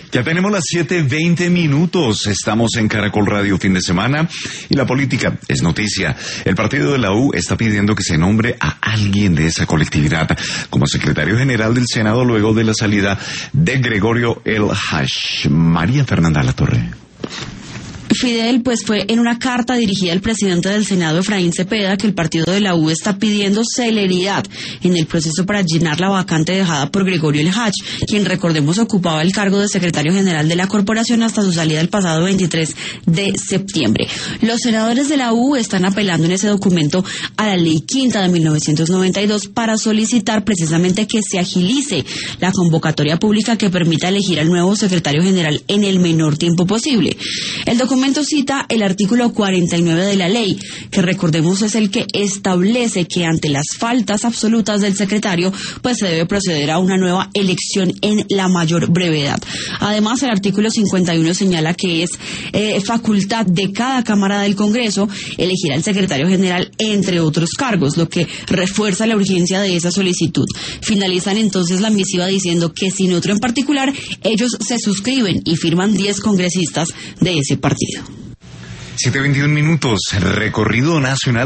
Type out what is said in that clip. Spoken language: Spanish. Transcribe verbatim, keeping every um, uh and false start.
Ya tenemos las siete veinte minutos, estamos en Caracol Radio fin de semana y la política es noticia. El partido de la U está pidiendo que se nombre a alguien de esa colectividad como secretario general del Senado luego de la salida de Gregorio El Hach. María Fernanda Alatorre. Fidel, pues fue en una carta dirigida al presidente del Senado, Efraín Cepeda, que el partido de la U está pidiendo celeridad en el proceso para llenar la vacante dejada por Gregorio El Hach, quien, recordemos, ocupaba el cargo de secretario general de la corporación hasta su salida el pasado veintitrés de septiembre. Los senadores de la U están apelando en ese documento a la Ley Quinta de mil novecientos noventa y dos para solicitar precisamente que se agilice la convocatoria pública que permita elegir al nuevo secretario general en el menor tiempo posible. El documento cita el artículo cuarenta y nueve de la ley, que recordemos es el que establece que ante las faltas absolutas del secretario, pues se debe proceder a una nueva elección en la mayor brevedad. Además, el artículo cincuenta y uno señala que es eh, facultad de cada Cámara del Congreso elegir al secretario general, entre otros cargos, lo que refuerza la urgencia de esa solicitud. Finalizan entonces la misiva diciendo que sin otro en particular, ellos se suscriben y firman diez congresistas de ese partido. siete veintiún minutos, recorrido nacional.